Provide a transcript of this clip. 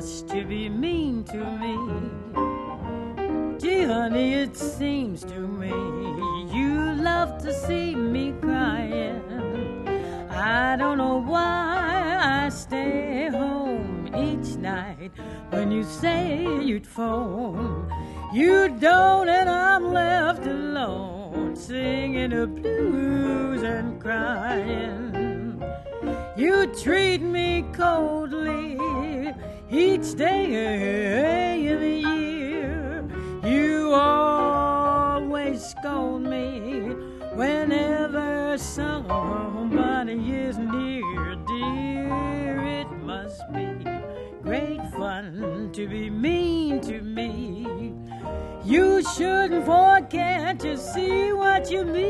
just to be mean to me. Gee, honey, it seems to me you love to see me crying. I don't know why I stay home each night when you say you'd phone. You don't, and I'm left alone singing the blues and crying. You treat me coldly each day of the year. You always scold me whenever somebody is near. Dear, it must be great fun to be mean to me. You shouldn't forget to see what you mean.